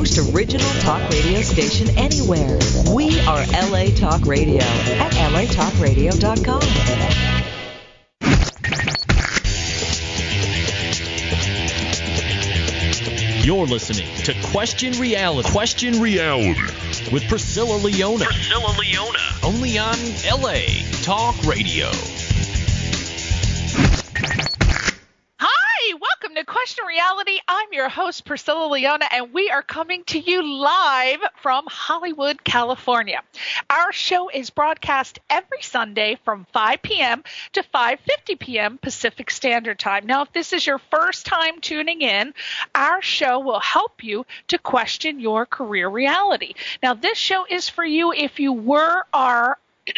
most original talk radio station anywhere. We are LA Talk Radio at latalkradio.com. You're listening to Question Reality. Question Reality with Priscilla Leona. Priscilla Leona. Only on LA Talk Radio. Hi, welcome to Question Reality. I'm your host, Priscilla Leona, and we are coming to you live from Hollywood, California. Our show is broadcast every Sunday from 5 p.m. to 5:50 p.m. Pacific Standard Time. Now, if this is your first time tuning in, our show will help you to question your career reality. Now, this show is for you if you were, are,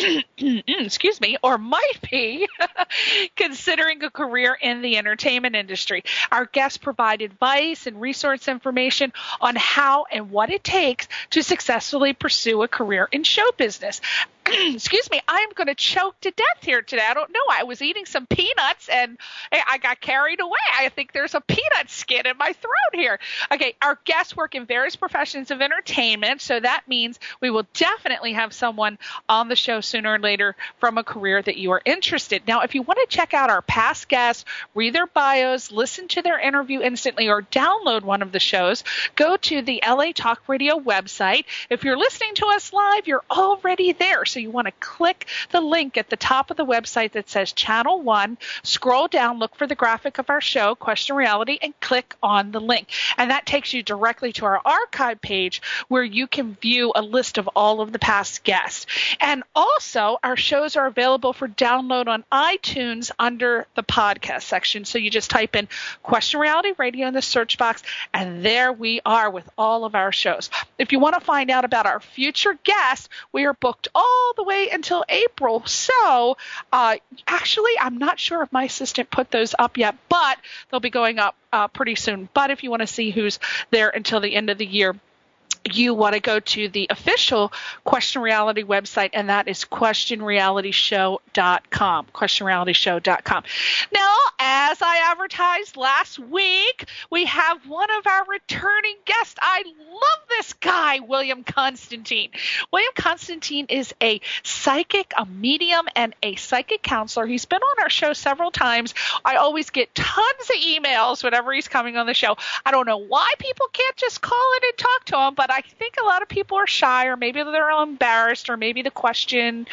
excuse me, or might be considering a career in the entertainment industry. Our guests provide advice and resource information on how and what it takes to successfully pursue a career in show business. Excuse me, I'm going to choke to death here today. I don't know. I was eating some peanuts and I got carried away. I think there's a peanut skin in my throat here. Okay, our guests work in various professions of entertainment, so that means we will definitely have someone on the show sooner or later from a career that you are interested. Now, if you want to check out our past guests, read their bios, listen to their interview instantly, or download one of the shows, go to the LA Talk Radio website. If you're listening to us live, you're already there. So you want to click the link at the top of the website that says Channel 1, scroll down, look for the graphic of our show, Question Reality, and click on the link. And that takes you directly to our archive page where you can view a list of all of the past guests. And also, our shows are available for download on iTunes under the podcast section. So you just type in Question Reality Radio in the search box, and there we are with all of our shows. If you want to find out about our future guests, we are booked all the way until April. So actually, I'm not sure if my assistant put those up yet, but they'll be going up pretty soon. But if you want to see who's there until the end of the year, you want to go to the official Question Reality website, and that is questionrealityshow.com, questionrealityshow.com. Now, as I advertised last week, we have one of our returning guests. I love this guy, William Constantine. William Constantine is a psychic, a medium, and a psychic counselor. He's been on our show several times. I always get tons of emails whenever he's coming on the show. I don't know why people can't just call in and talk to him, but I think a lot of people are shy, or maybe they're embarrassed, or maybe the question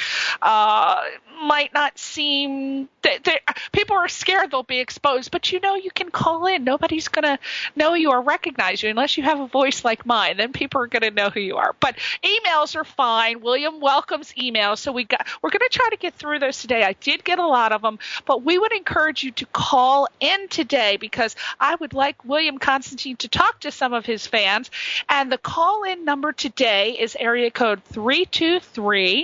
might not seem that people are scared they'll be exposed. But you can call in. Nobody's going to know you or recognize you unless you have a voice like mine. Then people are going to know who you are. But emails are fine. William welcomes emails, so we're going to try to get through those today. I did get a lot of them, but we would encourage you to call in today because I would like William Constantine to talk to some of his fans. And the call-in number today is area code 323-203-0815,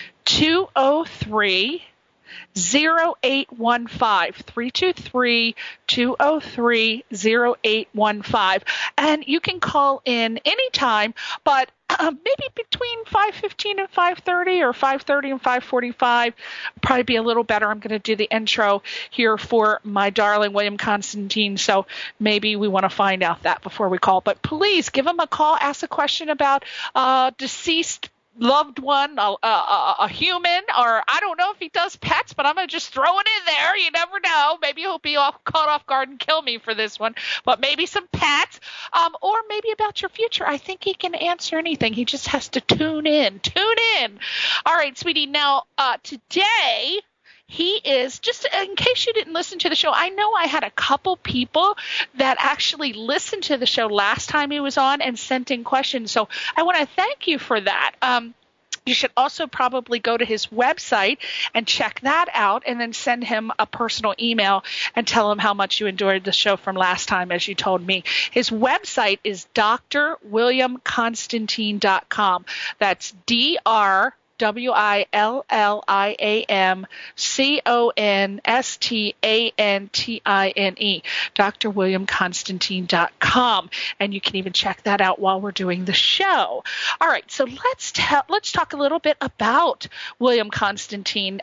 323-203-0815. And you can call in anytime, but maybe between 5:15 and 5:30, or 5:30 and 5:45, probably be a little better. I'm going to do the intro here for my darling William Constantine, so maybe we want to find out that before we call. But please give him a call, ask a question about deceased loved one, a human, or I don't know if he does pets, but I'm going to just throw it in there. You never know. Maybe he'll be caught off guard and kill me for this one, but maybe some pets, or maybe about your future. I think he can answer anything. He just has to tune in. All right, sweetie. Now, today, he is, just in case you didn't listen to the show, I know I had a couple people that actually listened to the show last time he was on and sent in questions. So I want to thank you for that. You should also probably go to his website and check that out, and then send him a personal email and tell him how much you enjoyed the show from last time, as you told me. His website is drwilliamconstantine.com. That's WILLIAMCONSTANTINE, drwilliamconstantine.com. And you can even check that out while we're doing the show. All right, so let's talk a little bit about William Constantine.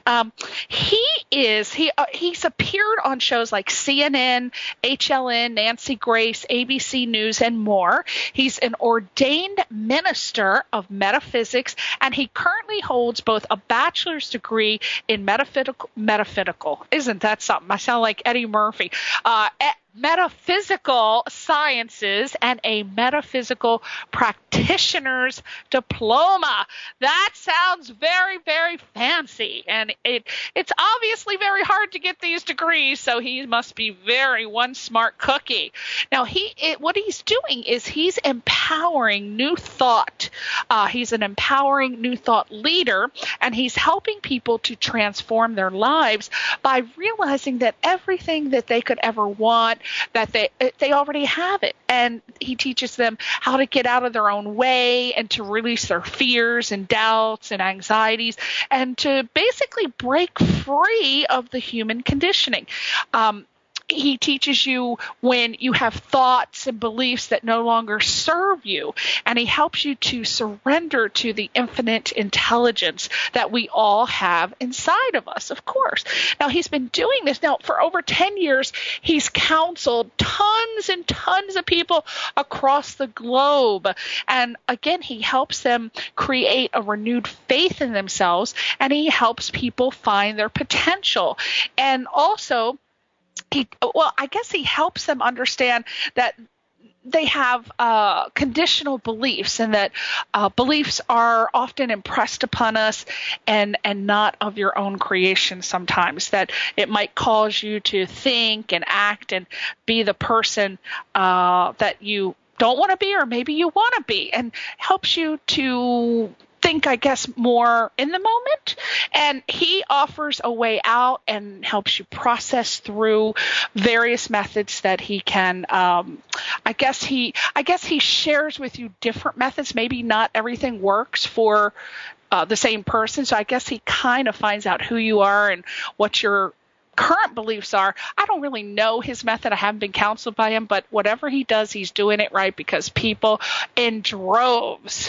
He's appeared on shows like CNN, HLN, Nancy Grace, ABC News, and more. He's an ordained minister of metaphysics, and he currently holds both a bachelor's degree in metaphysical. Isn't that something? I sound like Eddie Murphy. Metaphysical sciences and a metaphysical practitioner's diploma. That sounds very, very fancy, and it's obviously very hard to get these degrees, so he must be very one smart cookie. Now, what he's doing is he's empowering new thought. He's an empowering new thought leader, and he's helping people to transform their lives by realizing that everything that they could ever want, that they already have it. And he teaches them how to get out of their own way and to release their fears and doubts and anxieties and to basically break free of the human conditioning. He teaches you when you have thoughts and beliefs that no longer serve you, and he helps you to surrender to the infinite intelligence that we all have inside of us, of course. Now, he's been doing this now for over 10 years. He's counseled tons and tons of people across the globe, and again, he helps them create a renewed faith in themselves, and he helps people find their potential. And also, I guess he helps them understand that they have conditional beliefs, and that beliefs are often impressed upon us and not of your own creation sometimes, that it might cause you to think and act and be the person that you don't want to be, or maybe you want to be, and helps you to think, I guess, more in the moment. And he offers a way out and helps you process through various methods that he can, I guess he shares with you different methods. Maybe not everything works for the same person. So I guess he kind of finds out who you are and what your current beliefs are. I don't really know his method. I haven't been counseled by him, but whatever he does, he's doing it right, because people in droves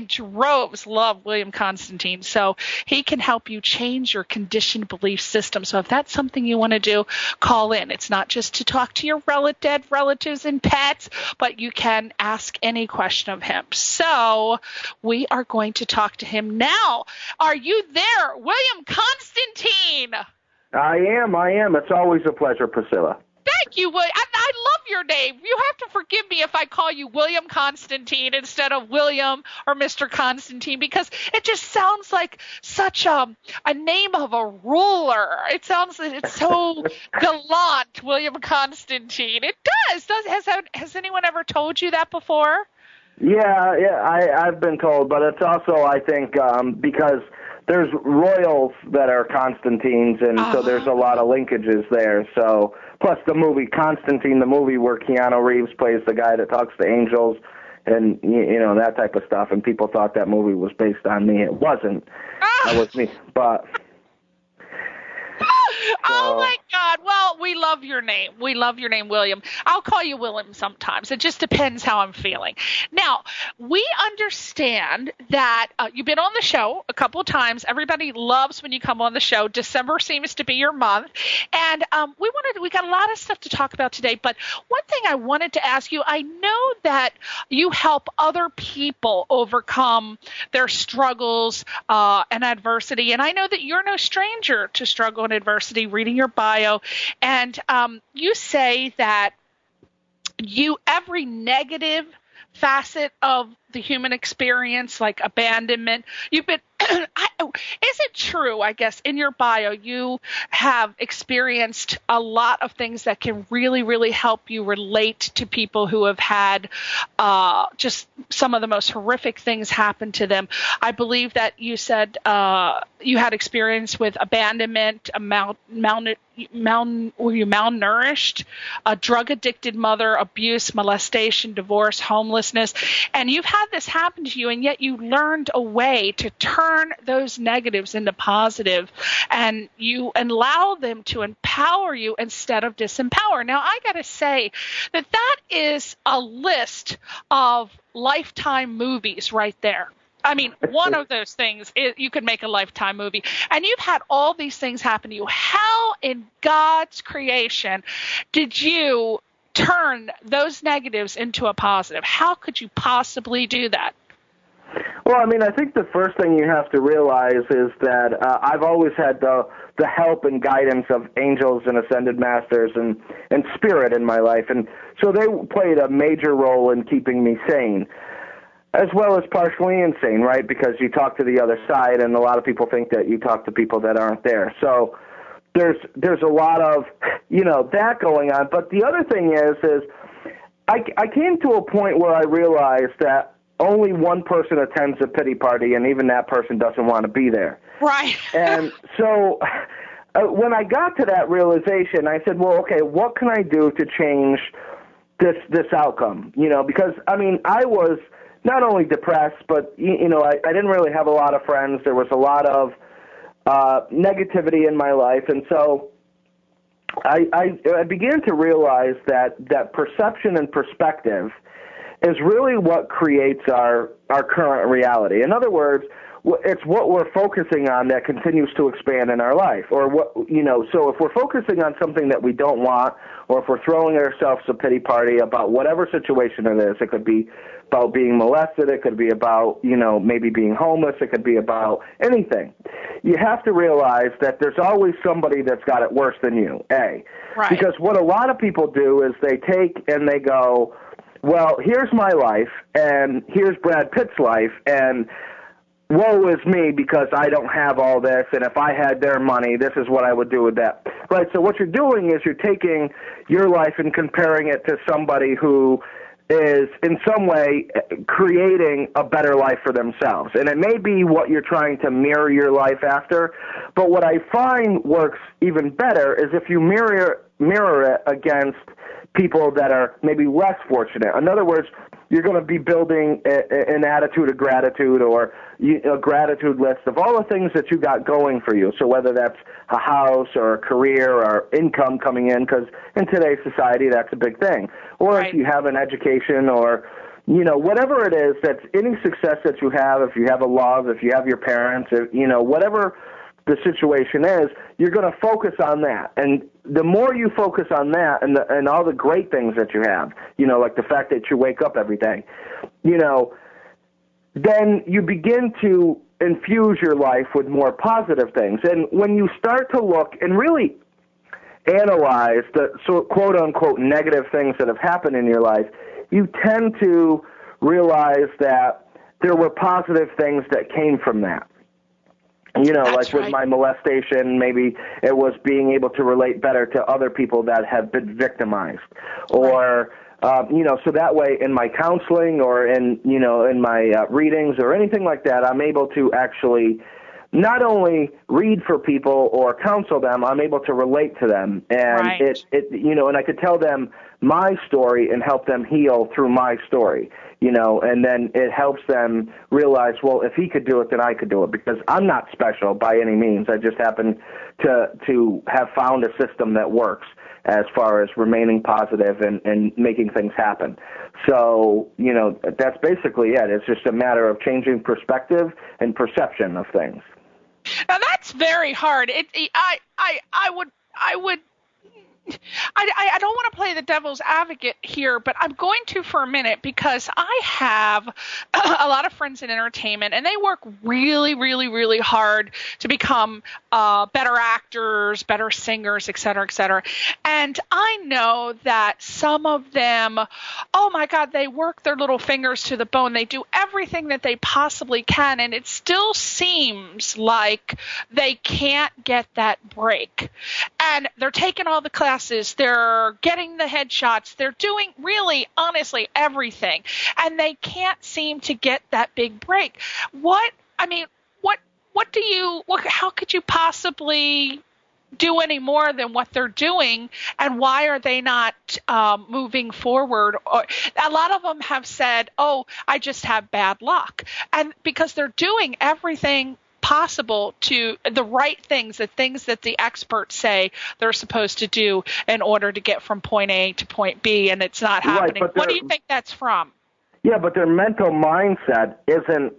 love William Constantine. So he can help you change your conditioned belief system. So if that's something you want to do, call in. It's not just to talk to your dead relatives and pets, but you can ask any question of him. So we are going to talk to him now. Are you there, William Constantine? I am. It's always a pleasure, Priscilla. Thank you, William. I love your name. You have to forgive me if I call you William Constantine instead of William or Mr. Constantine, because it just sounds like such a name of a ruler. It's so gallant, William Constantine. It does. Has anyone ever told you that before? Yeah, I've been told, but it's also, I think, because there's royals that are Constantines, and so there's a lot of linkages there. So, plus the movie Constantine, the movie where Keanu Reeves plays the guy that talks to angels, and that type of stuff. And people thought that movie was based on me. It wasn't. That was me, but. Oh, my God. Well, we love your name. We love your name, William. I'll call you William sometimes. It just depends how I'm feeling. Now, we understand that you've been on the show a couple of times. Everybody loves when you come on the show. December seems to be your month. And we got a lot of stuff to talk about today. But one thing I wanted to ask you, I know that you help other people overcome their struggles and adversity. And I know that you're no stranger to struggle and adversity, reading your bio, and you say that every negative facet of the human experience, like abandonment, you've been is it true, I guess, in your bio, you have experienced a lot of things that can really, really help you relate to people who have had just some of the most horrific things happen to them. I believe that you said you had experience with abandonment, were you malnourished, a drug-addicted mother, abuse, molestation, divorce, homelessness, and you've had this happen to you, and yet you learned a way to turn those negatives into positive, and you allow them to empower you instead of disempower. Now, I got to say that is a list of Lifetime movies right there. I mean, one of those things, you could make a Lifetime movie. And you've had all these things happen to you. How in God's creation did you turn those negatives into a positive? How could you possibly do that? Well, I mean, I think the first thing you have to realize is that I've always had the help and guidance of angels and ascended masters and spirit in my life. And so they played a major role in keeping me sane, as well as partially insane, right? Because you talk to the other side, and a lot of people think that you talk to people that aren't there. So there's a lot of, that going on. But the other thing is I came to a point where I realized that only one person attends a pity party, and even that person doesn't want to be there. Right. And so when I got to that realization, I said, well, okay, what can I do to change this outcome? Because, I mean, I was not only depressed, but, I didn't really have a lot of friends. There was a lot of negativity in my life. And so I began to realize that perception and perspective is really what creates our current reality. In other words, it's what we're focusing on that continues to expand in our life. Or so if we're focusing on something that we don't want, or if we're throwing ourselves a pity party about whatever situation it is, it could be about being molested, it could be about, maybe being homeless, it could be about anything. You have to realize that there's always somebody that's got it worse than you, A. Right. Because what a lot of people do is they take and they go, well, here's my life, and here's Brad Pitt's life, and woe is me because I don't have all this, and if I had their money, this is what I would do with that. Right, so what you're doing is you're taking your life and comparing it to somebody who is in some way creating a better life for themselves. And it may be what you're trying to mirror your life after, but what I find works even better is if you mirror it against people that are maybe less fortunate. In other words, you're going to be building an attitude of gratitude, or a gratitude list of all the things that you got going for you. So whether that's a house or a career or income coming in, because in today's society that's a big thing. Or right. If you have an education, or whatever it is, that's any success that you have, if you have a love, if you have your parents, whatever the situation is, you're going to focus on that. And the more you focus on that and all the great things that you have, like the fact that you wake up every day, then you begin to infuse your life with more positive things. And when you start to look and really analyze the quote-unquote negative things that have happened in your life, you tend to realize that there were positive things that came from that. That's with right. my molestation, maybe it was being able to relate better to other people that have been victimized. Or, so that way in my counseling or in my readings or anything like that, I'm able to actually not only read for people or counsel them, I'm able to relate to them. And right. And I could tell them my story and help them heal through my story. And then it helps them realize, well, if he could do it, then I could do it, because I'm not special by any means. I just happen to have found a system that works as far as remaining positive and making things happen. So, that's basically it. It's just a matter of changing perspective and perception of things. Now that's very hard. I don't want to play the devil's advocate here, but I'm going to for a minute, because I have a lot of friends in entertainment, and they work really, really, really hard to become better actors, better singers, et cetera, et cetera. And I know that some of them, oh my God, they work their little fingers to the bone. They do everything that they possibly can, and it still seems like they can't get that break. And they're taking all the classes, they're getting the headshots, they're doing really, honestly, everything, and they can't seem to get that big break. How could you possibly do any more than what they're doing, and why are they not moving forward? Or, a lot of them have said, oh, I just have bad luck. And because they're doing everything possible to the right things, the things that the experts say they're supposed to do in order to get from point A to point B, and it's not happening. What do you think that's from? Yeah, but their mental mindset isn't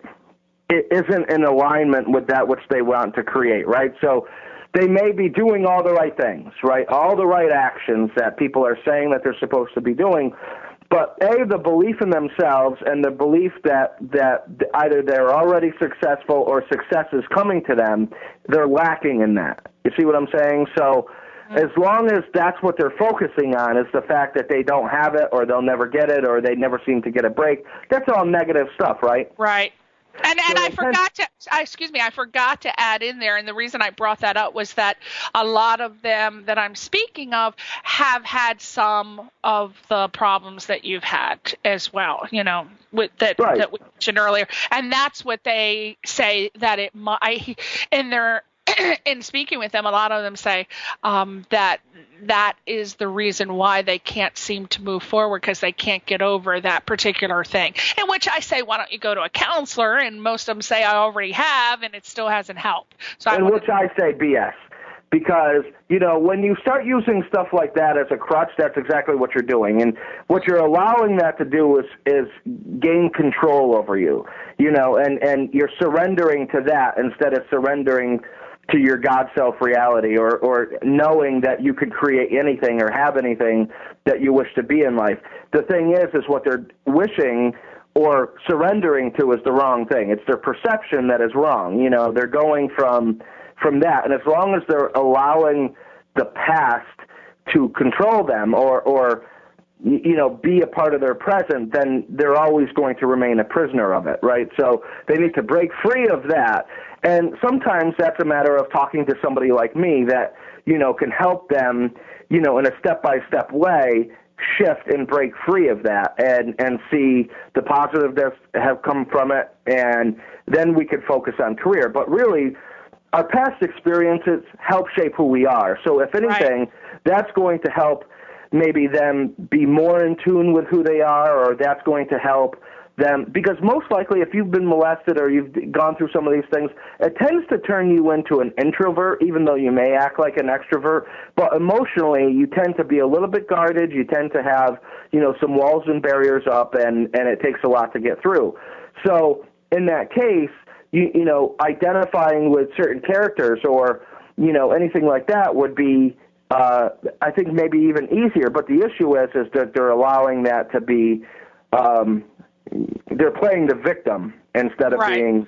in alignment with that which they want to create, right? So they may be doing all the right things, right? All the right actions that people are saying that they're supposed to be doing, but the belief in themselves and the belief that either they're already successful or success is coming to them, they're lacking in that. You see what I'm saying? So as long as that's what they're focusing on is the fact that they don't have it or they'll never get it or they never seem to get a break, that's all negative stuff, right? Right. And I forgot to add in there, and the reason I brought that up was that a lot of them that I'm speaking of have had some of the problems that you've had as well, that we mentioned earlier. And that's what they say that it might, in speaking with them, a lot of them say that is the reason why they can't seem to move forward, because they can't get over that particular thing. In which I say, why don't you go to a counselor? And most of them say, I already have, and it still hasn't helped. So I say BS. Because, when you start using stuff like that as a crutch, that's exactly what you're doing. And what you're allowing that to do is gain control over you, and you're surrendering to that instead of surrendering to your God self reality or knowing that you could create anything or have anything that you wish to be in life. The thing is what they're wishing or surrendering to is the wrong thing. It's their perception that is wrong. They're going from that. And as long as they're allowing the past to control them or be a part of their present, then they're always going to remain a prisoner of it, right? So they need to break free of that. And sometimes that's a matter of talking to somebody like me that, can help them, in a step-by-step way shift and break free of that and see the positives that have come from it, and then we could focus on career. But really, our past experiences help shape who we are. So if anything, that's going to help maybe them be more in tune with who they are, or that's going to help them, because most likely if you've been molested or you've gone through some of these things, it tends to turn you into an introvert, even though you may act like an extrovert. But emotionally, you tend to be a little bit guarded. You tend to have, some walls and barriers up, and it takes a lot to get through. So in that case, identifying with certain characters or, anything like that would be, I think, maybe even easier. But the issue is that they're allowing that to be, they're playing the victim instead of being,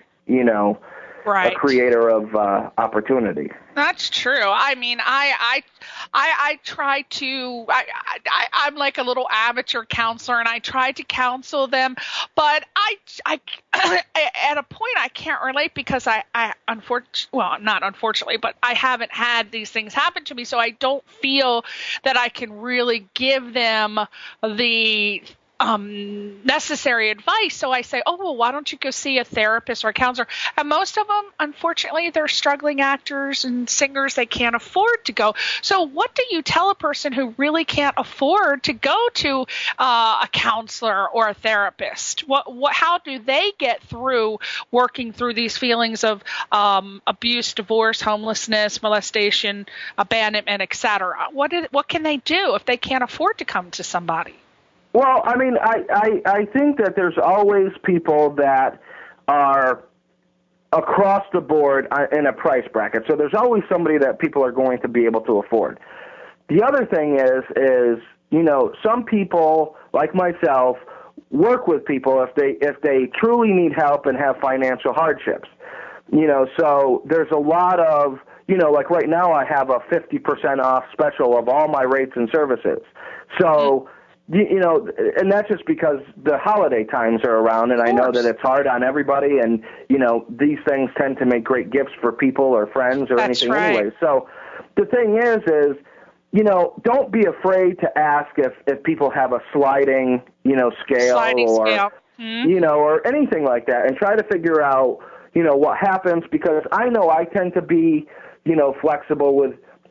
a creator of opportunity. That's true. I mean, I try to, I'm like a little amateur counselor, and I try to counsel them, but I at a point I can't relate because not unfortunately, but I haven't had these things happen to me, so I don't feel that I can really give them the necessary advice. So I say, oh, well, why don't you go see a therapist or a counselor? And most of them, unfortunately, they're struggling actors and singers. They can't afford to go. So what do you tell a person who really can't afford to go to a counselor or a therapist? How do they get through working through these feelings of abuse, divorce, homelessness, molestation, abandonment, etc.? What can they do if they can't afford to come to somebody? Well, I mean, I think that there's always people that are across the board in a price bracket. So there's always somebody that people are going to be able to afford. The other thing is some people, like myself, work with people if they truly need help and have financial hardships. So there's a lot of, like right now I have a 50% off special of all my rates and services. So and that's just because the holiday times are around, and I know that it's hard on everybody, and, these things tend to make great gifts for people or friends or anything anyway. So the thing is, don't be afraid to ask if people have a sliding, scale or anything like that, and try to figure out, what happens, because I know I tend to be, flexible with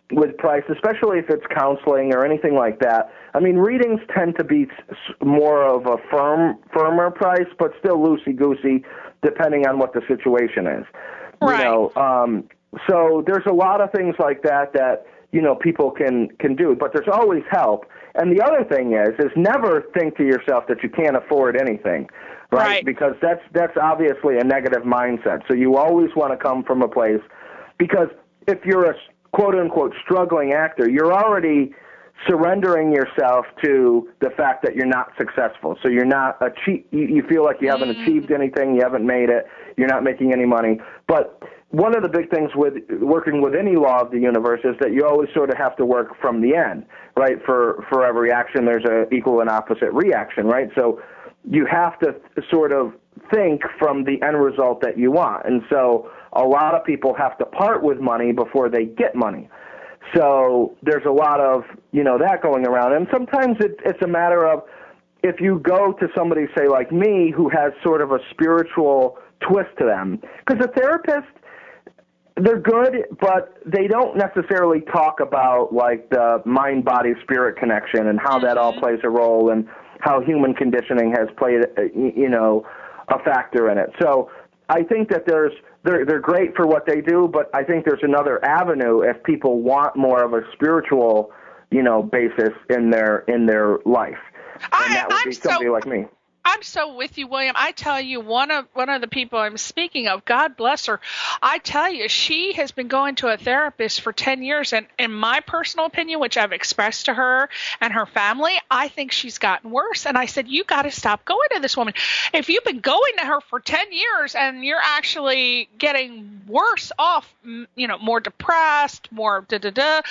with price, especially if it's counseling or anything like that. I mean, readings tend to be more of a firmer price, but still loosey-goosey, depending on what the situation is. Right. You know, so there's a lot of things like that, you know, people can do, but there's always help. And the other thing is never think to yourself that you can't afford anything, right? Because that's obviously a negative mindset. So you always want to come from a place, because if you're a quote-unquote struggling actor, you're already surrendering yourself to the fact that you're not successful. So you're not you feel like you haven't achieved anything, you haven't made it, you're not making any money. But one of the big things with working with any law of the universe is that you always sort of have to work from the end, right? For every action, there's an equal and opposite reaction, right? So you have to sort of think from the end result that you want. And so a lot of people have to part with money before they get money. So there's a lot of, you know, that going around. And sometimes it's a matter of, if you go to somebody, say, like me, who has sort of a spiritual twist to them, because a therapist, they're good, but they don't necessarily talk about, like, the mind-body-spirit connection and how that all plays a role and how human conditioning has played, you know, a factor in it. So I think that they're great for what they do, but I think there's another avenue if people want more of a spiritual, you know, basis in their life. And that would be somebody like me. I'm so with you, William. I tell you, one of the people I'm speaking of, God bless her, I tell you, she has been going to a therapist for 10 years. And in my personal opinion, which I've expressed to her and her family, I think she's gotten worse. And I said, you got to stop going to this woman. If you've been going to her for 10 years and you're actually getting worse off, you know, more depressed, more then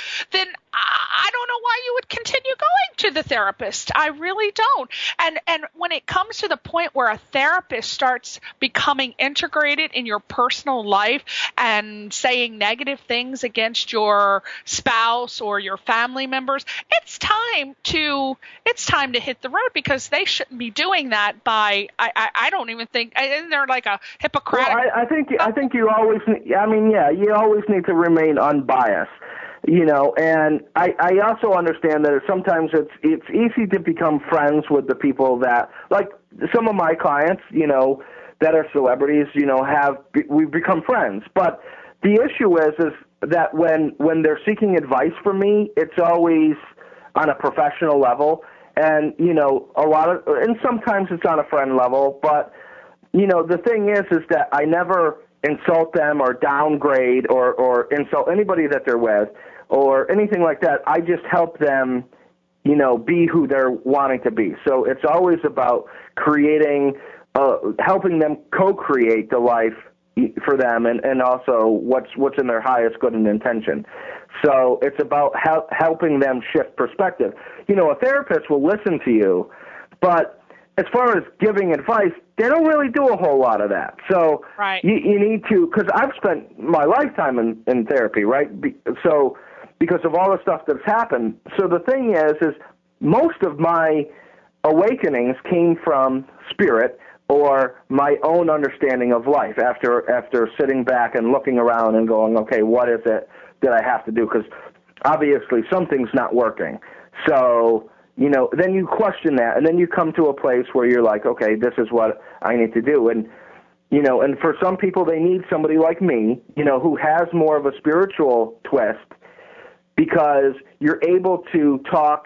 I don't know why you would continue going to the therapist. I really don't. And when it comes to the point where a therapist starts becoming integrated in your personal life and saying negative things against your spouse or your family members, it's time to hit the road, because they shouldn't be doing that by, I don't even think, isn't there like a Hippocratic? Well, I think you always, I mean, yeah, you always need to remain unbiased. You know, and I also understand that sometimes it's easy to become friends with the people that, like some of my clients, you know, that are celebrities, you know, we've become friends. But the issue is that when they're seeking advice from me, it's always on a professional level, and you know, and sometimes it's on a friend level. But you know, the thing is that I never insult them or downgrade or insult anybody that they're with, or anything like that. I just help them, you know, be who they're wanting to be. So it's always about creating, helping them co-create the life for them, and also what's in their highest good and intention. So it's about helping them shift perspective. You know, a therapist will listen to you, but as far as giving advice, they don't really do a whole lot of that. So you need to, because I've spent my lifetime in therapy, right? So because of all the stuff that's happened. So the thing is most of my awakenings came from spirit or my own understanding of life after sitting back and looking around and going, okay, what is it that I have to do? Because obviously something's not working. So, you know, then you question that, and then you come to a place where you're like, okay, this is what I need to do. And, you know, and for some people, they need somebody like me, you know, who has more of a spiritual twist, because you're able to talk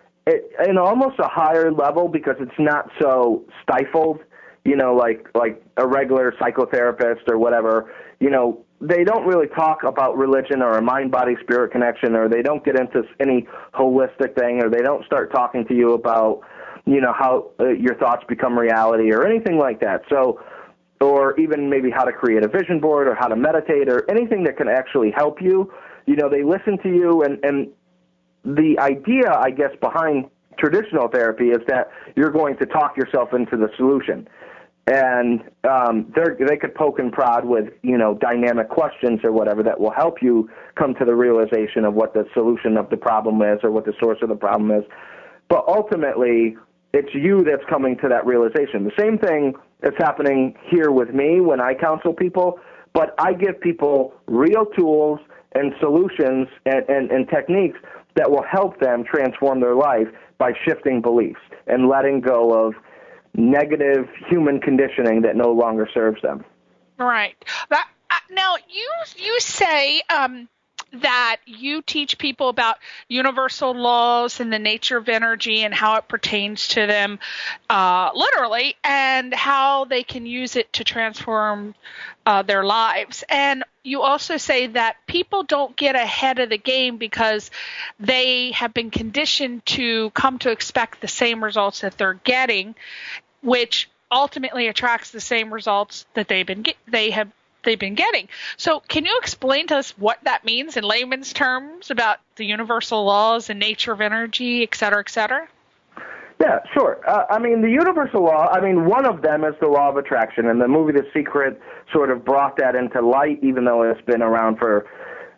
in almost a higher level, because it's not so stifled, you know, like a regular psychotherapist or whatever. You know, they don't really talk about religion or a mind-body-spirit connection, or they don't get into any holistic thing, or they don't start talking to you about, you know, how your thoughts become reality or anything like that. So, or even maybe how to create a vision board or how to meditate or anything that can actually help you. You know, they listen to you, and the idea, I guess, behind traditional therapy is that you're going to talk yourself into the solution. And they could poke and prod with, you know, dynamic questions or whatever that will help you come to the realization of what the solution of the problem is or what the source of the problem is. But ultimately, it's you that's coming to that realization. The same thing that's happening here with me when I counsel people, but I give people real tools and solutions and techniques that will help them transform their life by shifting beliefs and letting go of negative human conditioning that no longer serves them. Right. Now, you say that you teach people about universal laws and the nature of energy and how it pertains to them literally, and how they can use it to transform their lives. And you also say that people don't get ahead of the game because they have been conditioned to come to expect the same results that they're getting, which ultimately attracts the same results that they've been getting. So can you explain to us what that means in layman's terms about the universal laws and nature of energy, et cetera, et cetera? Yeah, sure. The universal law, one of them is the law of attraction, and the movie The Secret sort of brought that into light, even though it's been around for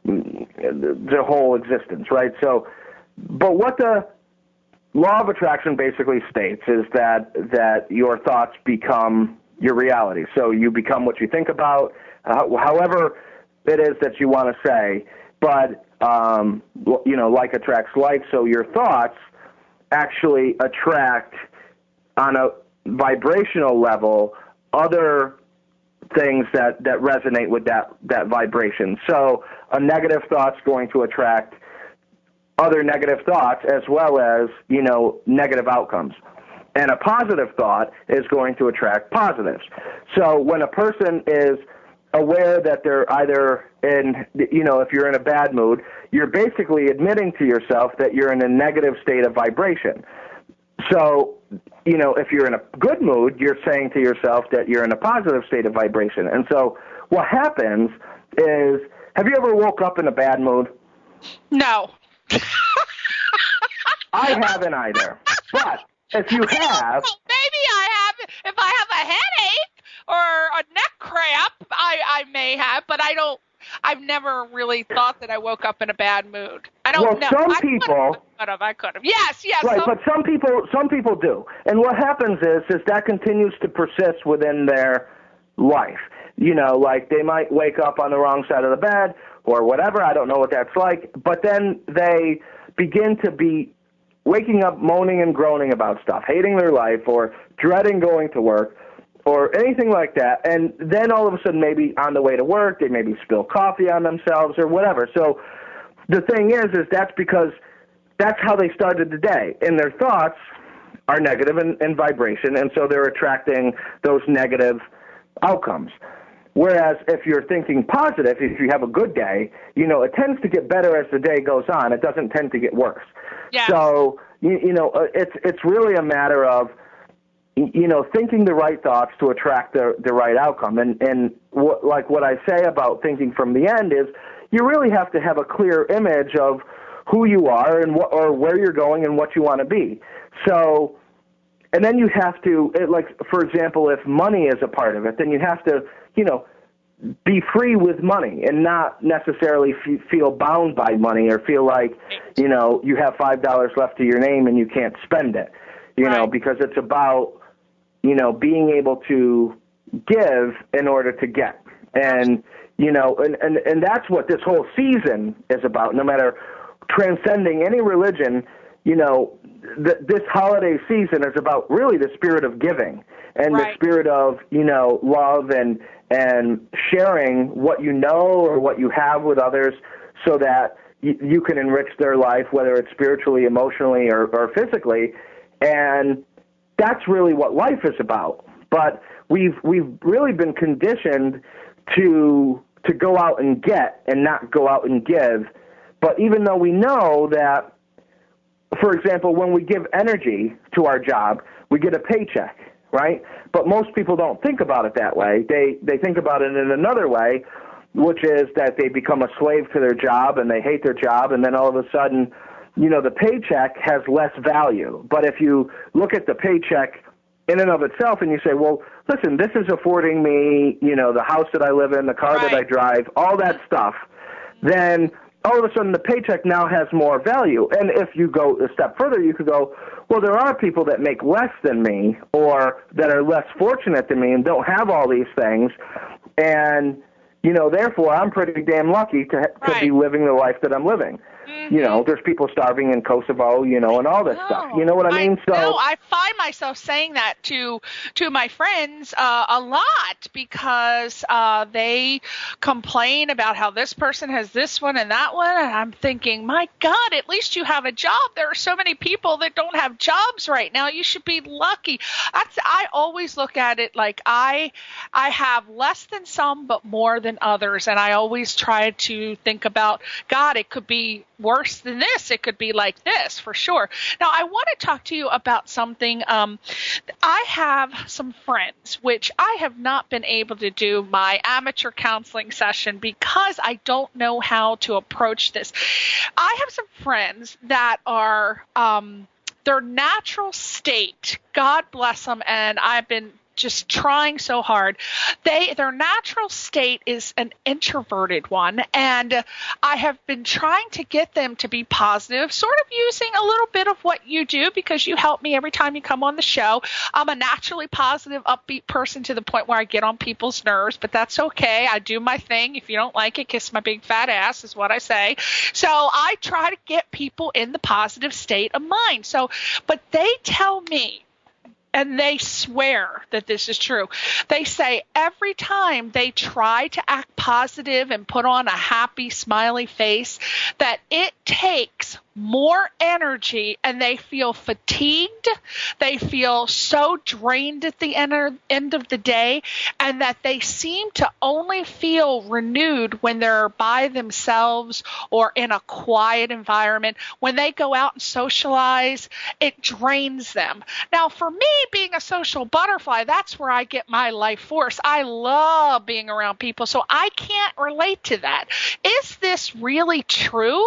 the whole existence, right? So, but what the law of attraction basically states is that your thoughts become your reality. So you become what you think about, however it is that you want to say, but, like attracts like, so your thoughts actually attract on a vibrational level other things that resonate with that vibration. So a negative thought's going to attract other negative thoughts as well as, negative outcomes. And a positive thought is going to attract positives. So when a person is aware that they're either in, if you're in a bad mood, you're basically admitting to yourself that you're in a negative state of vibration. So, if you're in a good mood, you're saying to yourself that you're in a positive state of vibration. And so what happens is, have you ever woke up in a bad mood? No. I haven't either. But if you have... Maybe I have. If I have a headache or a neck cramp, I may have, but I've never really thought that I woke up in a bad mood. I don't know. Some people... I could have. Yes. Right, but some people do. And what happens is that continues to persist within their life. Like they might wake up on the wrong side of the bed or whatever. I don't know what that's like. But then they begin to be waking up moaning and groaning about stuff, hating their life or dreading going to work or anything like that. And then all of a sudden, maybe on the way to work, they maybe spill coffee on themselves or whatever. So the thing is that's because that's how they started the day. And their thoughts are negative in vibration, and so they're attracting those negative outcomes. Whereas if you're thinking positive, if you have a good day, it tends to get better as the day goes on. It doesn't tend to get worse. Yeah. So, it's really a matter of, thinking the right thoughts to attract the right outcome. And what I say about thinking from the end is you really have to have a clear image of who you are and or where you're going and what you want to be. So, and then you have to, for example, if money is a part of it, then you have to, be free with money and not necessarily feel bound by money or feel like, you have $5 left to your name and you can't spend it, right. Because it's about, being able to give in order to get. And, and that's what this whole season is about. No matter transcending any religion, this holiday season is about really the spirit of giving and right. the spirit of, love and sharing what you know or what you have with others so that you can enrich their life, whether it's spiritually, emotionally, or physically. And that's really what life is about. But we've really been conditioned to go out and get and not go out and give. But even though we know that, for example, when we give energy to our job, we get a paycheck, right? But most people don't think about it that way. They think about it in another way, which is that they become a slave to their job and they hate their job, and then all of a sudden, the paycheck has less value. But if you look at the paycheck in and of itself and you say, well, listen, this is affording me, the house that I live in, the car right. that I drive, all that stuff, then all of a sudden the paycheck now has more value. And if you go a step further, you could go, well, there are people that make less than me or that are less fortunate than me and don't have all these things. And, therefore I'm pretty damn lucky to be living the life that I'm living. Mm-hmm. There's people starving in Kosovo, and all this stuff. You know what I mean? I find myself saying that to my friends a lot because they complain about how this person has this one and that one, and I'm thinking, my God, at least you have a job. There are so many people that don't have jobs right now. You should be lucky. I always look at it like I have less than some, but more than others, and I always try to think about, God, it could be worse than this. It could be like this for sure. Now, I want to talk to you about something. I have some friends, which I have not been able to do my amateur counseling session because I don't know how to approach this. I have some friends that are their natural state, God bless them, and I've been just trying so hard. Their natural state is an introverted one, and I have been trying to get them to be positive, sort of using a little bit of what you do because you help me every time you come on the show. I'm a naturally positive, upbeat person to the point where I get on people's nerves, but that's okay. I do my thing. If you don't like it, kiss my big fat ass is what I say. So I try to get people in the positive state of mind. But they tell me, and they swear that this is true. They say every time they try to act positive and put on a happy, smiley face, that it takes more energy and they feel fatigued. They feel so drained at the end of the day, and that they seem to only feel renewed when they're by themselves or in a quiet environment. When they go out and socialize, it drains them. Now, for me, being a social butterfly, that's where I get my life force. I love being around people, so I can't relate to that. Is this really true,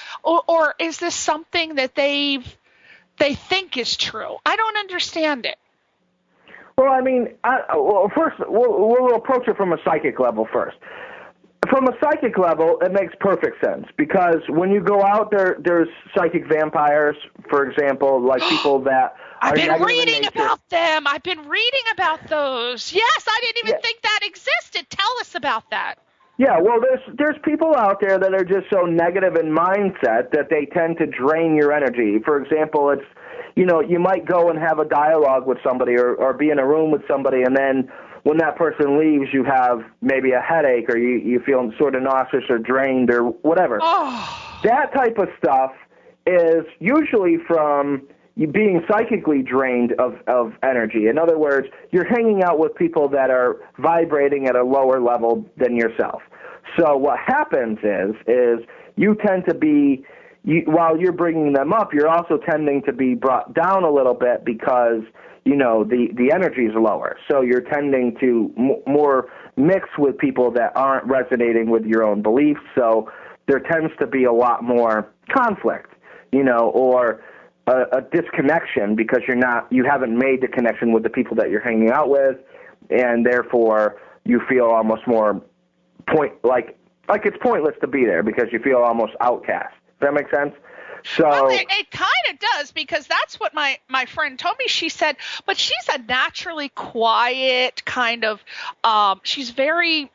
or is this something that they think is true? I don't understand it. Well, I mean, first we'll approach it from a psychic level first. From a psychic level, it makes perfect sense because when you go out there, there's psychic vampires, for example, like people that I've been reading about them. I've been reading about those. Yes, I didn't even think that existed. Tell us about that. Yeah, well, there's people out there that are just so negative in mindset that they tend to drain your energy. For example, it's, you might go and have a dialogue with somebody or be in a room with somebody, and then when that person leaves, you have maybe a headache or you feel sort of nauseous or drained or whatever. Oh. That type of stuff is usually from you being psychically drained of energy. In other words, you're hanging out with people that are vibrating at a lower level than yourself. So what happens is you tend to be, while you're bringing them up, you're also tending to be brought down a little bit because, the energy is lower. So you're tending to more mix with people that aren't resonating with your own beliefs. So there tends to be a lot more conflict, or a disconnection because you haven't made the connection with the people that you're hanging out with, and therefore you feel almost more like it's pointless to be there because you feel almost outcast. Does that make sense? So well, it kind of does, because that's what my friend told me. She said, but she's a naturally quiet kind of, she's very,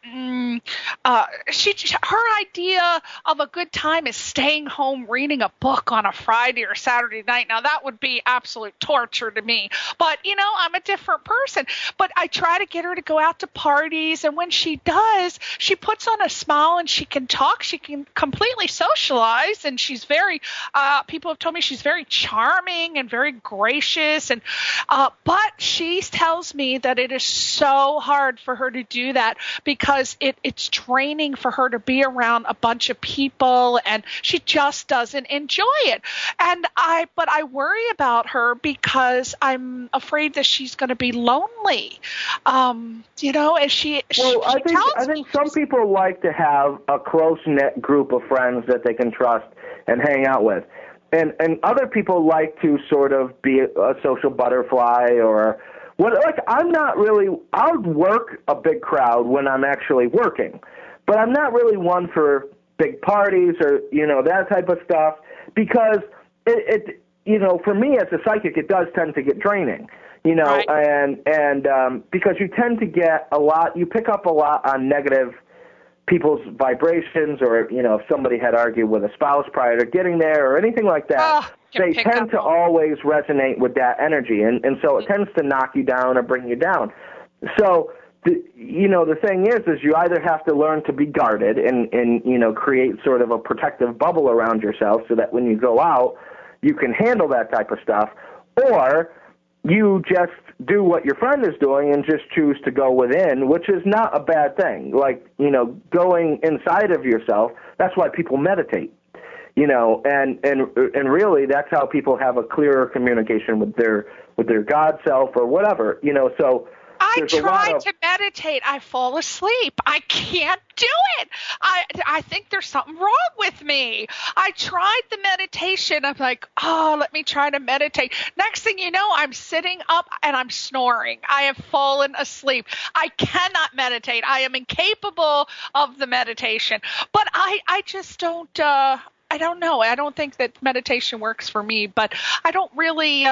her idea of a good time is staying home reading a book on a Friday or Saturday night. Now that would be absolute torture to me, but I'm a different person. But I try to get her to go out to parties, and when she does, she puts on a smile and she can talk, she can completely socialize, and she's very, people have told me she's very charming and very gracious, and but she tells me that it is so hard for her to do that because it's draining for her to be around a bunch of people, and she just doesn't enjoy it. But I worry about her because I'm afraid that she's going to be lonely. As she I think some people like to have a close-knit group of friends that they can trust and hang out with. And other people like to sort of be a social butterfly or what. Like, I'm not really, I'll work a big crowd when I'm actually working, but I'm not really one for big parties or, that type of stuff, because it for me as a psychic, it does tend to get draining, right. and because you tend to get you pick up a lot on negative people's vibrations, or, you know, if somebody had argued with a spouse prior to getting there or anything like that, they tend to always resonate with that energy. And so it tends to knock you down or bring you down. So, you know, the thing is you either have to learn to be guarded and, you know, create sort of a protective bubble around yourself so that when you go out, you can handle that type of stuff, or you just do what your friend is doing and just choose to go within, which is not a bad thing. Like, you know, going inside of yourself, that's why people meditate, you know, and really that's how people have a clearer communication with their God self or whatever, you know. So I try to meditate. I fall asleep. I can't do it. I think there's something wrong with me. I tried the meditation. I'm like, let me try to meditate. Next thing you know, I'm sitting up and I'm snoring. I have fallen asleep. I cannot meditate. I am incapable of the meditation. But I just don't, I don't know. I don't think that meditation works for me, but I don't really,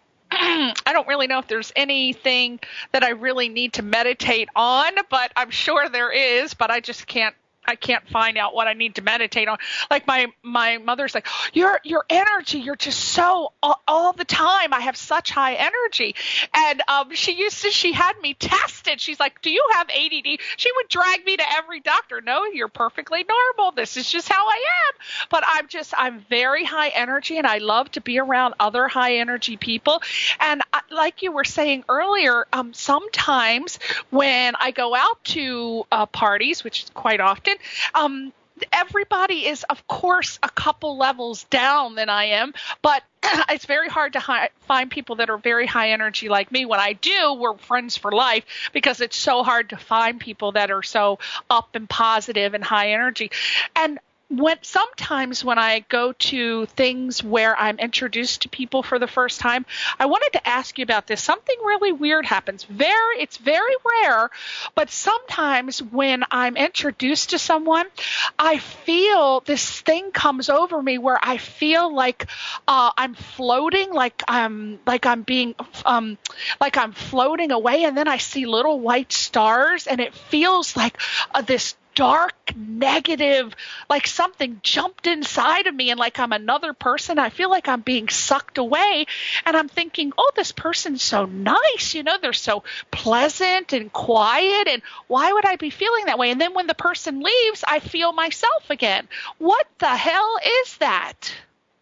I don't really know if there's anything that I really need to meditate on, but I'm sure there is, but I just can't find out what I need to meditate on. Like my mother's like, your energy, you're just so all the time. I have such high energy. And she had me tested. She's like, do you have ADD? She would drag me to every doctor. No, you're perfectly normal. This is just how I am. But I'm very high energy, and I love to be around other high energy people. And like you were saying earlier, sometimes when I go out to parties, which is quite often, everybody is, of course, a couple levels down than I am, but it's very hard to find people that are very high energy like me. When I do, we're friends for life, because it's so hard to find people that are so up and positive and high energy. And sometimes when I go to things where I'm introduced to people for the first time, I wanted to ask you about this. Something really weird happens. It's very rare, but sometimes when I'm introduced to someone, I feel this thing comes over me where I feel like I'm floating, like I'm floating away, and then I see little white stars, and it feels like this dark, negative, like something jumped inside of me, and like I'm another person. I feel like I'm being sucked away, and I'm thinking, oh, this person's so nice, you know, they're so pleasant and quiet, and why would I be feeling that way? And then when the person leaves, I feel myself again. What the hell is that?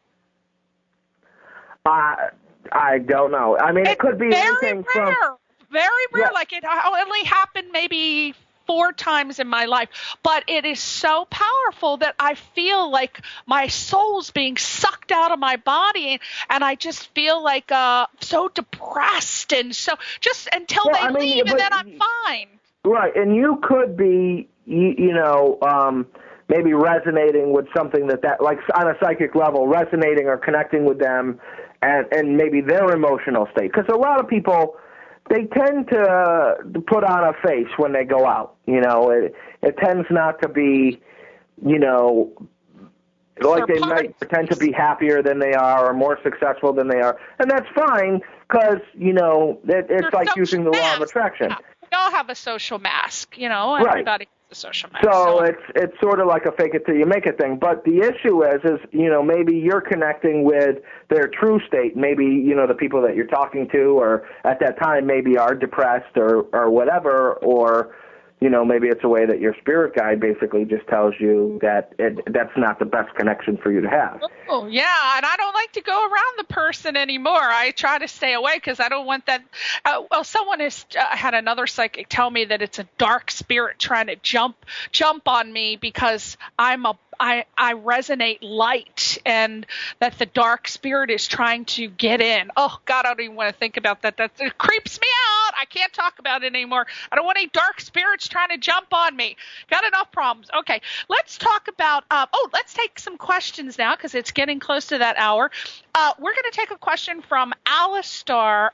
I don't know. I mean, it could be anything from very rare. Yeah. Like it only happened maybe 4 times in my life, but it is so powerful that I feel like my soul's being sucked out of my body, and I just feel like so depressed, and so just until they leave, and then I'm fine. Right, and you could be, you know, maybe resonating with something that like on a psychic level, resonating or connecting with them, and maybe their emotional state, because a lot of people, they tend to put on a face when they go out. You know, it tends not to be, you know, like they might pretend to be happier than they are or more successful than they are. And that's fine, because, you know, it's like using the law of attraction. Yeah. We all have a social mask, you know, right. Everybody has a social mask. So it's sort of like a fake it till you make it thing. But the issue is, you know, maybe you're connecting with their true state. Maybe, you know, the people that you're talking to, or at that time maybe are depressed or whatever, or, you know, maybe it's a way that your spirit guide basically just tells you that that's not the best connection for you to have. Oh, yeah, and I don't like to go around the person anymore. I try to stay away because I don't want that. Well, someone has had another psychic tell me that it's a dark spirit trying to jump on me because I resonate light, and that the dark spirit is trying to get in. Oh, God, I don't even want to think about that. It creeps me out. I can't talk about it anymore. I don't want any dark spirits trying to jump on me. Got enough problems. Okay, let's talk about, let's take some questions now, because it's getting close to that hour. We're going to take a question from Alistair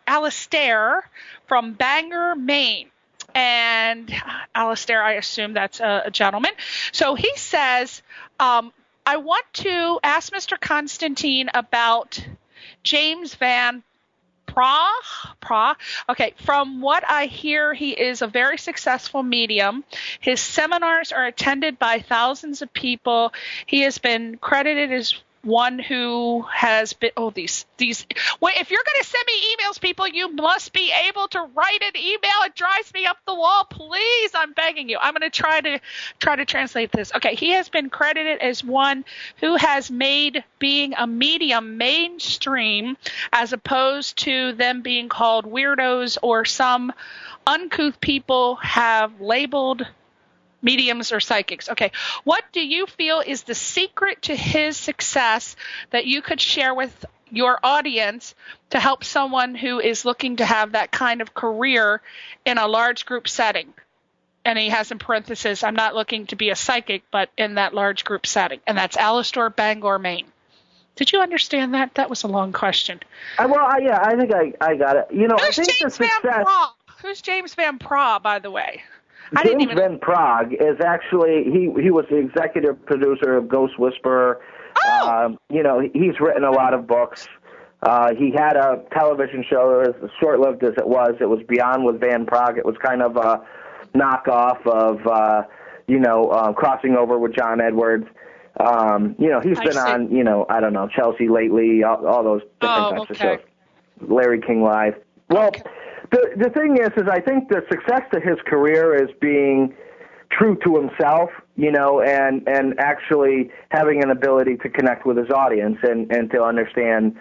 from Bangor, Maine. And Alistair, I assume that's a gentleman. So he says, I want to ask Mr. Constantine about James Van Okay, from what I hear, he is a very successful medium. His seminars are attended by thousands of people. He has been credited as one who has been, if you're going to send me emails, people, you must be able to write an email. It drives me up the wall. Please, I'm begging you. I'm going to try to translate this. Okay, he has been credited as one who has made being a medium mainstream, as opposed to them being called weirdos, or some uncouth people have labeled mediums or psychics. Okay, what do you feel is the secret to his success that you could share with your audience to help someone who is looking to have that kind of career in a large group setting? And he has in parentheses, I'm not looking to be a psychic, but in that large group setting. And that's Alistair, Bangor, Maine. Did you understand that? That was a long question. I think I got it. Who's James Van Praagh? Who's James Van Praagh, by the way? James Van Praagh is actually, he was the executive producer of Ghost Whisperer. Oh. He's written a lot of books. He had a television show, as short-lived as it was Beyond with Van Praagh. It was kind of a knockoff of, crossing over with John Edwards. He's been on, I don't know, Chelsea Lately, all those different types of shows. Larry King Live. Well, okay. The thing is I think the success to his career is being true to himself, and actually having an ability to connect with his audience and to understand,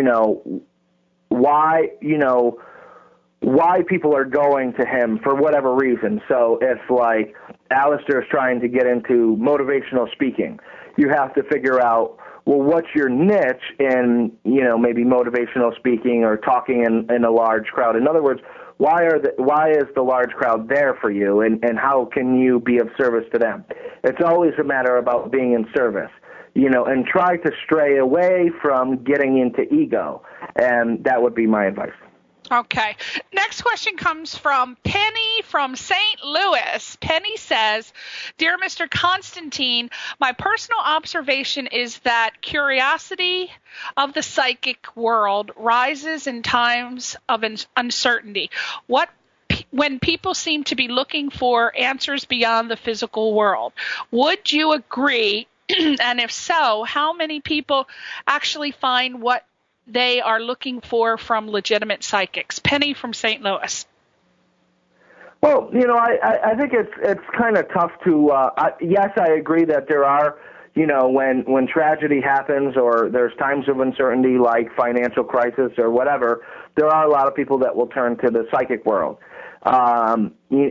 why people are going to him for whatever reason. So if, like, Alistair is trying to get into motivational speaking, you have to figure out, well, what's your niche in, maybe motivational speaking or talking in a large crowd? In other words, why is the large crowd there for you, and how can you be of service to them? It's always a matter about being in service, and try to stray away from getting into ego. And that would be my advice. Okay. Next question comes from Penny from St. Louis. Penny says, Dear Mr. Constantine, my personal observation is that curiosity of the psychic world rises in times of uncertainty. When people seem to be looking for answers beyond the physical world. Would you agree? And if so, how many people actually find what they are looking for from legitimate psychics? Penny from St. Louis. Well, I think it's kind of tough to, yes, I agree that there are, when tragedy happens or there's times of uncertainty like financial crisis or whatever, there are a lot of people that will turn to the psychic world. And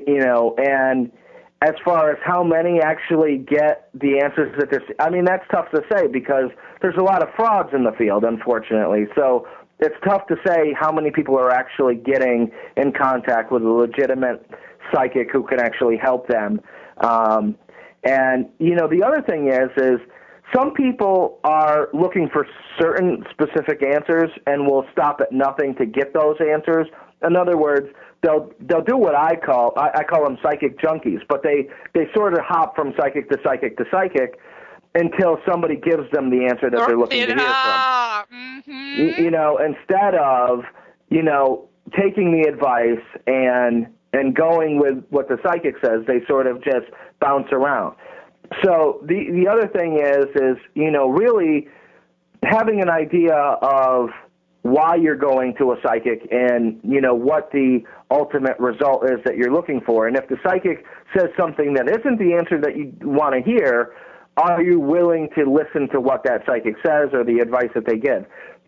as far as how many actually get the answers that that's tough to say, because there's a lot of frauds in the field, unfortunately. So it's tough to say how many people are actually getting in contact with a legitimate psychic who can actually help them. And the other thing is some people are looking for certain specific answers and will stop at nothing to get those answers. In other words, they'll do what I call them psychic junkies, but they sort of hop from psychic to psychic to psychic until somebody gives them the answer that they're looking to hear from. Mm-hmm. Instead of, taking the advice and going with what the psychic says, they sort of just bounce around. So the other thing is really having an idea of why you're going to a psychic and, what the ultimate result is that you're looking for. And if the psychic says something that isn't the answer that you want to hear, are you willing to listen to what that psychic says or the advice that they give?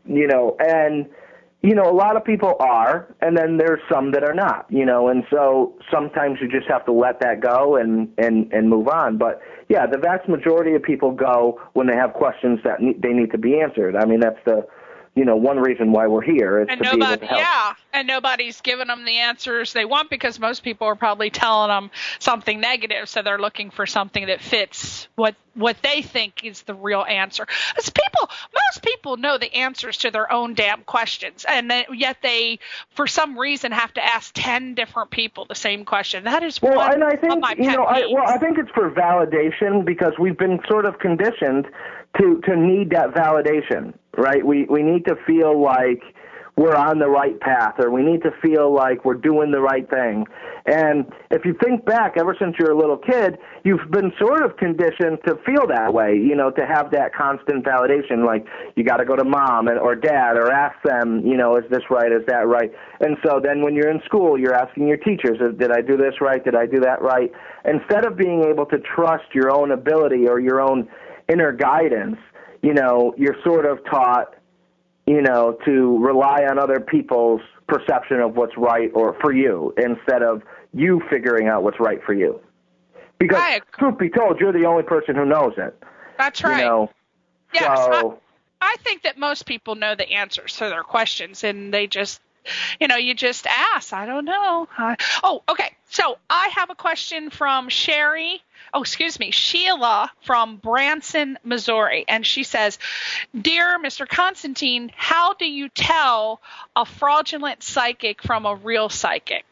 A lot of people are, and then there's some that are not, and so sometimes you just have to let that go and move on. But yeah, the vast majority of people go when they have questions that they need to be answered. That's the, one reason why we're here is to be able to help. Yeah, and nobody's giving them the answers they want, because most people are probably telling them something negative, so they're looking for something that fits what they think is the real answer. Most people know the answers to their own damn questions, and yet they, for some reason, have to ask 10 different people the same question. That is one of my pet peeves. I think it's for validation, because we've been sort of conditioned to need that validation, right? We need to feel like we're on the right path, or we need to feel like we're doing the right thing. And if you think back, ever since you're a little kid, you've been sort of conditioned to feel that way, you know, to have that constant validation, like you got to go to mom or dad or ask them, you know, is this right, is that right? And so then when you're in school, you're asking your teachers, did I do this right, did I do that right? Instead of being able to trust your own ability or your own inner guidance, you know, you're sort of taught, you know, to rely on other people's perception of what's right or for you instead of you figuring out what's right for you. Because, truth be told, you're the only person who knows it. That's right. You know? Yes, so, I think that most people know the answers to their questions, and they just, you know, you just ask. I don't know. Okay. So I have a question from Sheila from Branson, Missouri. And she says, Dear Mr. Constantine, how do you tell a fraudulent psychic from a real psychic?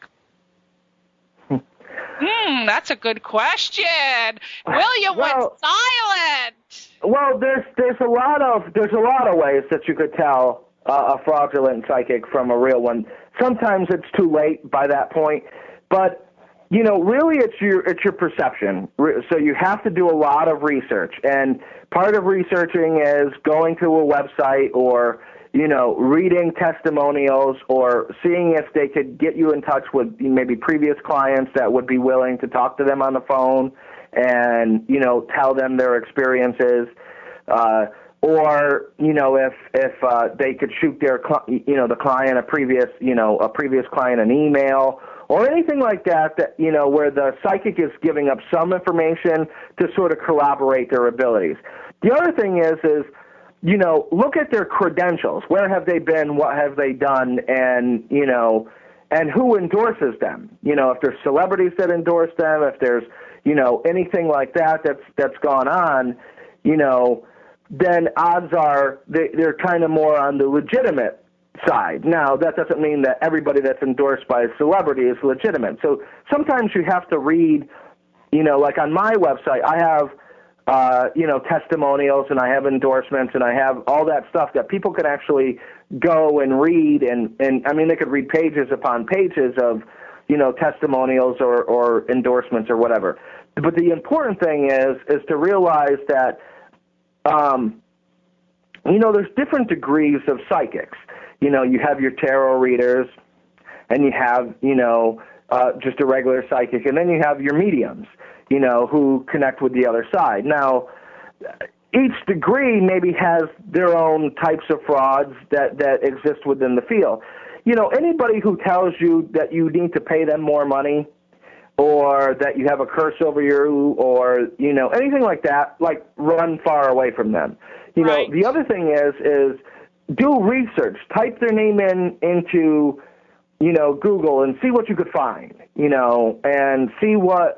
That's a good question. William went silent. Well, there's a lot of ways that you could tell a fraudulent psychic from a real one. Sometimes it's too late by that point, but you know, really it's your perception. So you have to do a lot of research, and part of researching is going to a website or, you know, reading testimonials or seeing if they could get you in touch with maybe previous clients that would be willing to talk to them on the phone and, you know, tell them their experiences. Or, you know, if they could shoot their, you know, the client, a previous client an email or anything like that, you know, where the psychic is giving up some information to sort of corroborate their abilities. The other thing is, you know, look at their credentials. Where have they been? What have they done? And, you know, and who endorses them? You know, if there's celebrities that endorse them, if there's, you know, anything like that's gone on, you know, then odds are they're kind of more on the legitimate side. Now, that doesn't mean that everybody that's endorsed by a celebrity is legitimate. So sometimes you have to read, you know, like on my website, I have, you know, testimonials and I have endorsements and I have all that stuff that people can actually go and read. And I mean, they could read pages upon pages of, you know, testimonials or endorsements or whatever. But the important thing is to realize that, you know, there's different degrees of psychics. You know, you have your tarot readers, and you have, you know, just a regular psychic, and then you have your mediums, you know, who connect with the other side. Now, each degree maybe has their own types of frauds that exist within the field. You know, anybody who tells you that you need to pay them more money or that you have a curse over you or, you know, anything like that, like run far away from them. You know, the other thing is do research. Type their name into, you know, Google and see what you could find, you know, and see what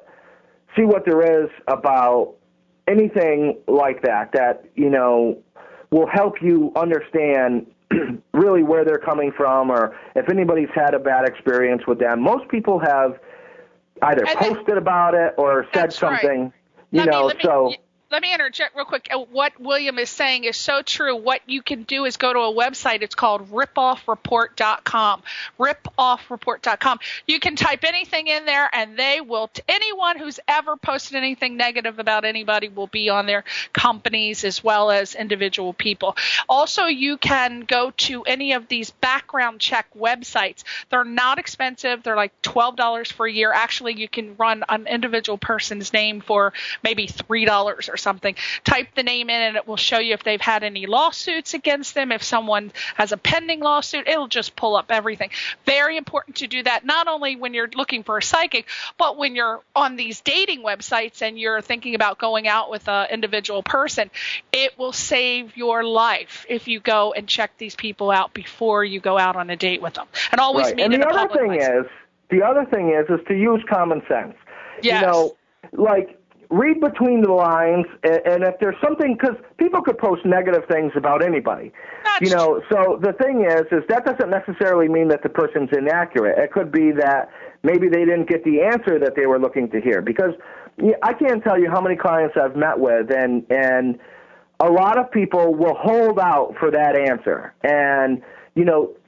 there is about anything like that, you know, will help you understand really where they're coming from or if anybody's had a bad experience with them. Most people have either posted about it or said something, you know, so... Let me interject real quick. What William is saying is so true. What you can do is go to a website. It's called ripoffreport.com. Ripoffreport.com. You can type anything in there, and they will. Anyone who's ever posted anything negative about anybody will be on their companies as well as individual people. Also, you can go to any of these background check websites. They're not expensive. They're like $12 for a year. Actually, you can run an individual person's name for maybe $3 or something. Type the name in and it will show you if they've had any lawsuits against them. If someone has a pending lawsuit, it'll just pull up everything. Very important to do that, not only when you're looking for a psychic, but when you're on these dating websites and you're thinking about going out with an individual person. It will save your life if you go and check these people out before you go out on a date with them. And always meet in a public place. The other thing is to use common sense. Yes. You know, like, read between the lines, and if there's something, because people could post negative things about anybody, you know, so the thing is that doesn't necessarily mean that the person's inaccurate. It could be that maybe they didn't get the answer that they were looking to hear, because I can't tell you how many clients I've met with, and a lot of people will hold out for that answer, and, you know,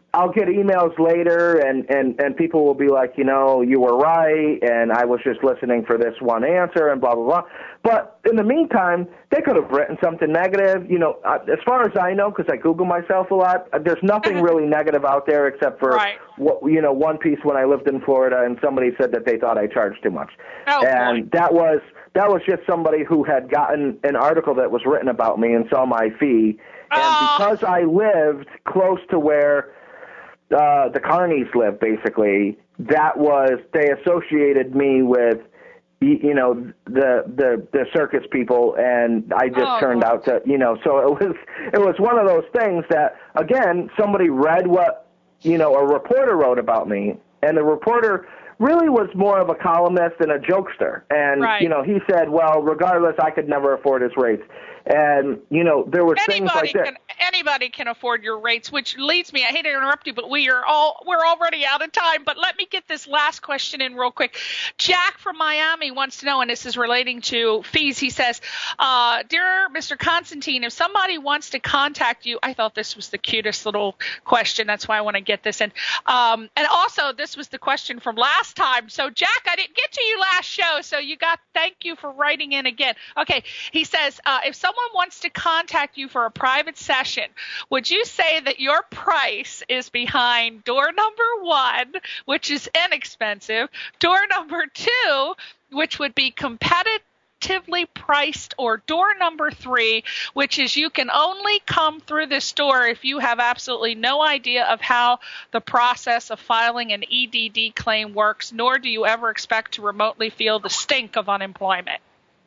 I'll get emails later, and people will be like, you know, you were right, and I was just listening for this one answer, and blah, blah, blah. But in the meantime, they could have written something negative. You know, as far as I know, because I Google myself a lot, there's nothing really negative out there except for, one piece when I lived in Florida, and somebody said that they thought I charged too much. Oh, and that was just somebody who had gotten an article that was written about me and saw my fee. And because I lived close to where the Carneys live, basically, they associated me with, you know, the circus people, and I just turned out to, you know, so it was one of those things that, again, somebody read what, you know, a reporter wrote about me, and the reporter really was more of a columnist and a jokester. And, you know, he said, well, regardless, I could never afford his rates. And, you know, there were things like that. Anybody can afford your rates, which leads me, I hate to interrupt you, but we're already out of time. But let me get this last question in real quick. Jack from Miami wants to know, and this is relating to fees. He says, dear Mr. Constantine, if somebody wants to contact you, I thought this was the cutest little question. That's why I want to get this in. And also, this was the question from last time. So, Jack, I didn't get to you last show, so thank you for writing in again. Okay, he says, if someone wants to contact you for a private session, would you say that your price is behind door number 1, which is inexpensive, door number 2, which would be competitively priced, or door number 3, which is you can only come through this door if you have absolutely no idea of how the process of filing an EDD claim works, nor do you ever expect to remotely feel the stink of unemployment?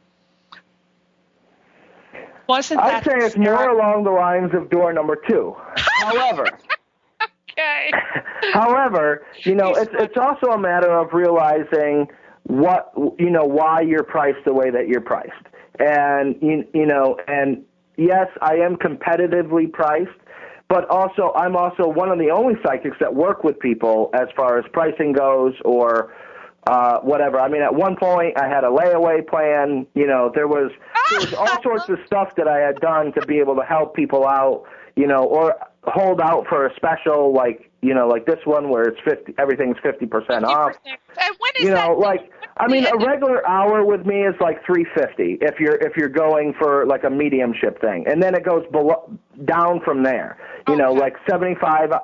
I'd say it's more along the lines of door number 2. However, however, you know, it's also a matter of realizing why you're priced the way that you're priced. And, you know, and yes, I am competitively priced, but also I'm also one of the only psychics that work with people as far as pricing goes, or whatever. I mean, at one point I had a layaway plan. You know, there was all sorts of stuff that I had done to be able to help people out, you know, or hold out for a special, like, you know, like this one where it's everything's 50% off. And when is you know, that? like, I mean, a regular hour with me is like $350 if you're going for like a mediumship thing, and then it goes down from there. You know, like $75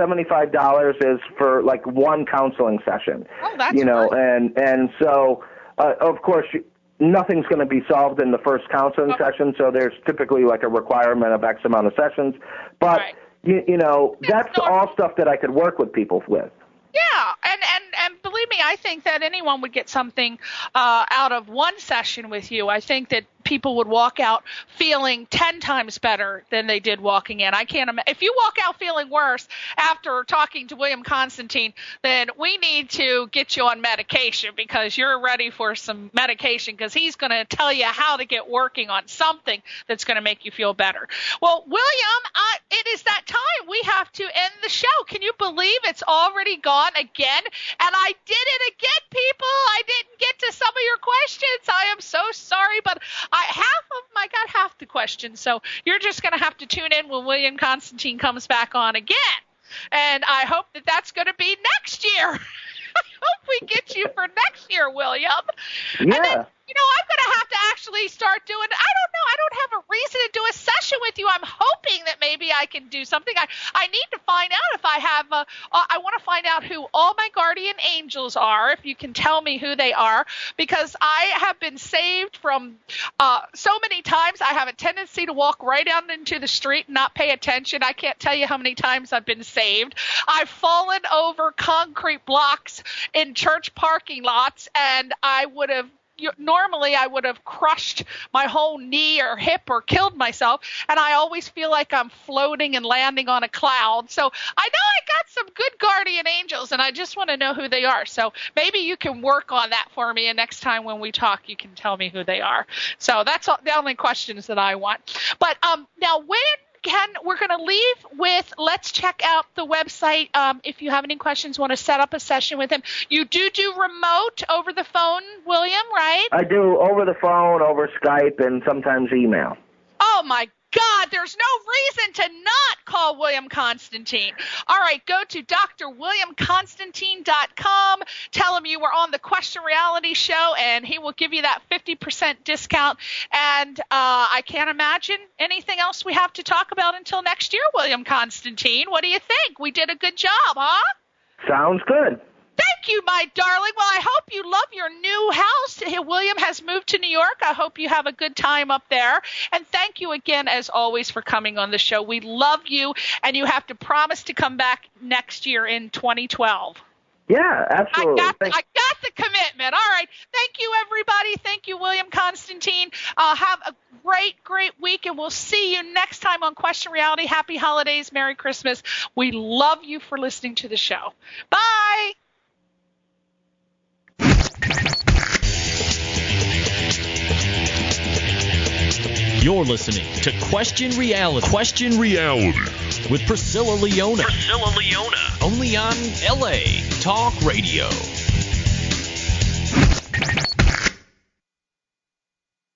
is for like one counseling session. Oh, that's you know, great. and so of course nothing's going to be solved in the first counseling session, so there's typically like a requirement of X amount of sessions. But you know, that's all stuff that I could work with people with. Yeah, and believe me, I think that anyone would get something out of one session with you. I think that people would walk out feeling 10 times better than they did walking in. I can't imagine. If you walk out feeling worse after talking to William Constantine, then we need to get you on medication, because you're ready for some medication, because he's going to tell you how to get working on something that's going to make you feel better. Well, William, it is that time. We have to end the show. Can you believe it's already gone again? And I did it again, people. I didn't get to some of your questions. I am so sorry, but I got half the questions, so you're just going to have to tune in when William Constantine comes back on again. And I hope that that's going to be next year. I hope we get you for next year, William. Yeah. And then, you know, I'm going to have to actually start doing, I don't know, I don't have a reason to do a session with you. I'm hoping that maybe I can do something. I need to find out if I have, I want to find out who all my guardian angels are, if you can tell me who they are, because I have been saved from so many times. I have a tendency to walk right out into the street and not pay attention. I can't tell you how many times I've been saved. I've fallen over concrete blocks in church parking lots, and normally I would have crushed my whole knee or hip or killed myself, and I always feel like I'm floating and landing on a cloud. So I know I got some good guardian angels, and I just want to know who they are. So maybe you can work on that for me, and next time when we talk, you can tell me who they are. So that's the only questions that I want. But now we're going to leave with, let's check out the website. If you have any questions, want to set up a session with him. You do remote over the phone, William, right? I do over the phone, over Skype, and sometimes email. Oh, my God, there's no reason to not call William Constantine. All right, go to drwilliamconstantine.com. Tell him you were on the Question Reality Show, and he will give you that 50% discount. And I can't imagine anything else we have to talk about until next year, William Constantine. What do you think? We did a good job, huh? Sounds good. Thank you, my darling. Well, I hope you love your new house. William has moved to New York. I hope you have a good time up there. And thank you again, as always, for coming on the show. We love you, and you have to promise to come back next year in 2012. Yeah, absolutely. I got the commitment. All right. Thank you, everybody. Thank you, William Constantine. Have a great, great week, and we'll see you next time on Question Reality. Happy holidays. Merry Christmas. We love you for listening to the show. Bye. You're listening to Question Reality. Question Reality with Priscilla Leona. Only on LA Talk Radio.